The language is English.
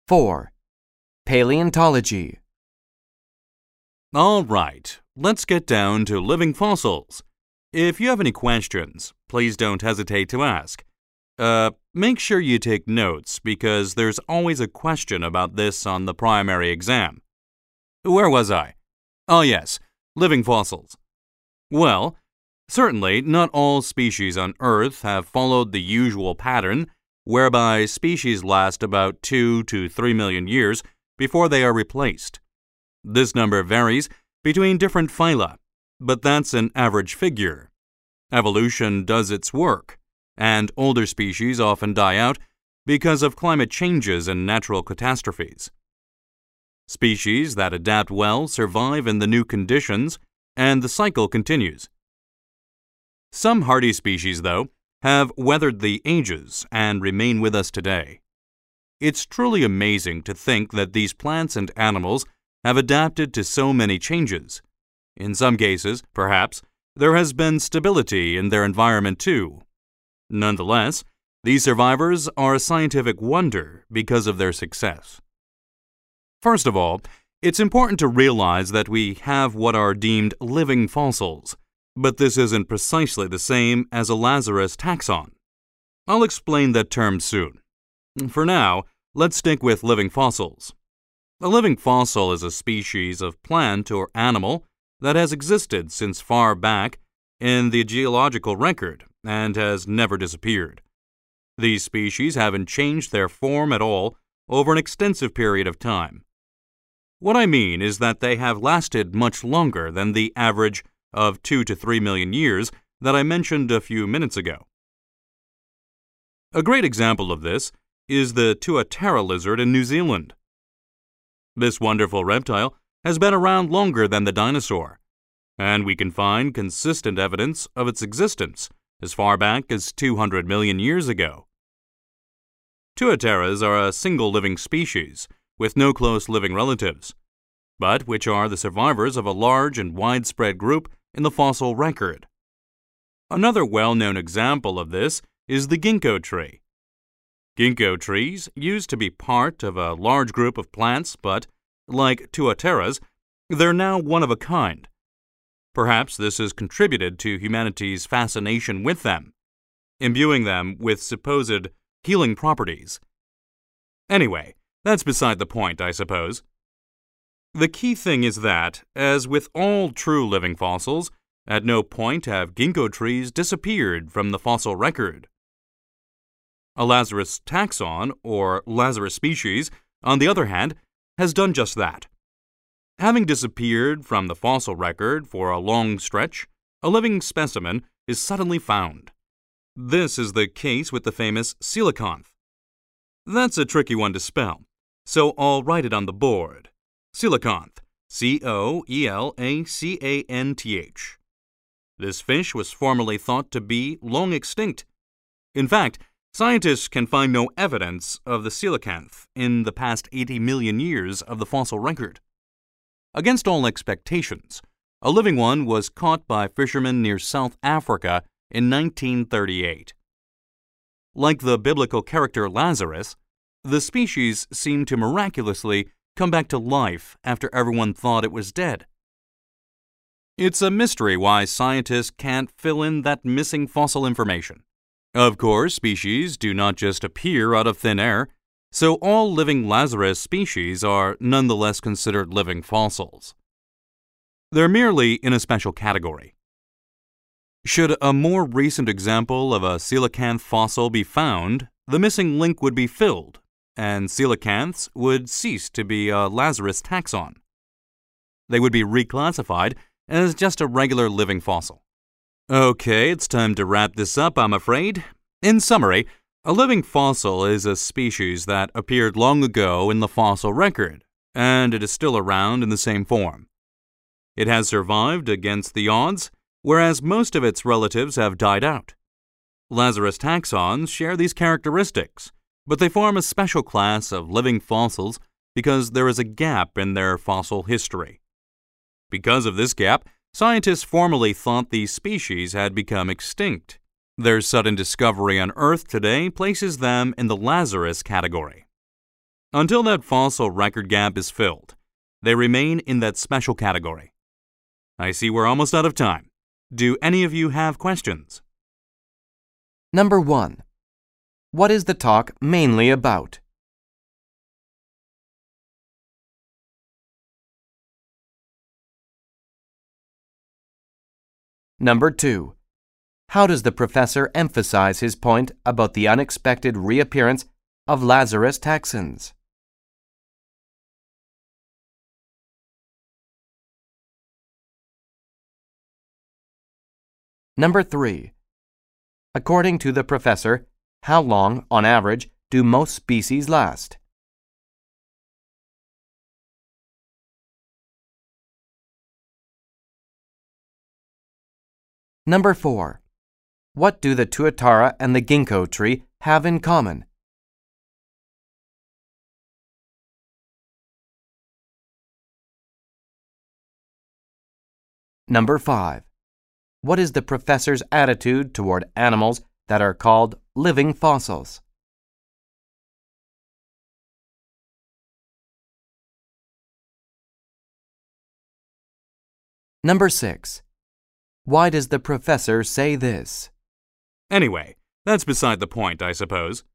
4. Paleontology. All right, let's get down to living fossils. If you have any questions, please don't hesitate to ask. Make sure you take notes because there's always a question about this on the primary exam. Where was I? Oh yes, living fossils. Well, certainly not all species on Earth have followed the usual pattern whereby species last about 2 to 3 million years before they are replaced. This number varies between different phyla, but that's an average figure. Evolution does its work, and older species often die out because of climate changes and natural catastrophes. Species that adapt well survive in the new conditions, and the cycle continues. Some hardy species, though, have weathered the ages and remain with us today. It's truly amazing to think that these plants and animals have adapted to so many changes. In some cases, perhaps, there has been stability in their environment too. Nonetheless, these survivors are a scientific wonder because of their success. First of all, it's important to realize that we have what are deemed living fossils, but this isn't precisely the same as a Lazarus taxon. I'll explain that term soon. For now, let's stick with living fossils. A living fossil is a species of plant or animal that has existed since far back in the geological record and has never disappeared. These species haven't changed their form at all over an extensive period of time. What I mean is that they have lasted much longer than the average of 2 to 3 million years that I mentioned a few minutes ago. A great example of this is the Tuatara lizard in New Zealand. This wonderful reptile has been around longer than the dinosaur, and we can find consistent evidence of its existence as far back as 200 million years ago. Tuataras are a single living species with no close living relatives, but which are the survivors of a large and widespread group in the fossil record. Another well-known example of this is the ginkgo tree. Ginkgo trees used to be part of a large group of plants, but, like tuataras, they're now one of a kind. Perhaps this has contributed to humanity's fascination with them, imbuing them with supposed healing properties. Anyway, that's beside the point, I suppose. The key thing is that, as with all true living fossils, at no point have ginkgo trees disappeared from the fossil record. A Lazarus taxon, or Lazarus species, on the other hand, has done just that. Having disappeared from the fossil record for a long stretch, a living specimen is suddenly found. This is the case with the famous coelacanth. That's a tricky one to spell, so I'll write it on the board. Coelacanth, C-O-E-L-A-C-A-N-T-H. This fish was formerly thought to be long extinct. In fact, scientists can find no evidence of the coelacanth in the past 80 million years of the fossil record. Against all expectations, a living one was caught by fishermen near South Africa in 1938. Like the biblical character Lazarus, the species seemed to miraculously come back to life after everyone thought it was dead. It's a mystery why scientists can't fill in that missing fossil information. Of course, species do not just appear out of thin air, so all living Lazarus species are nonetheless considered living fossils. They're merely in a special category. Should a more recent example of a coelacanth fossil be found, the missing link would be filled, and coelacanths would cease to be a Lazarus taxon. They would be reclassified as just a regular living fossil. Okay, it's time to wrap this up, I'm afraid. In summary, a living fossil is a species that appeared long ago in the fossil record, and it is still around in the same form. It has survived against the odds, whereas most of its relatives have died out. Lazarus taxons share these characteristics, but they form a special class of living fossils because there is a gap in their fossil history. Because of this gap, scientists formerly thought these species had become extinct. Their sudden discovery on Earth today places them in the Lazarus category. until that fossil record gap is filled. They remain in that special category. I see we're almost out of time. Do any of you have questions? Number 1. What is the talk mainly about? Number 2. How does the professor emphasize his point about the unexpected reappearance of Lazarus taxons? Number 3. According to the professor, how long, on average, do most species last? Number 4. What do the tuatara and the ginkgo tree have in common? Number 5. What is the professor's attitude toward animals that are called living fossils? Number 6. Why does the professor say this? Anyway, that's beside the point, I suppose.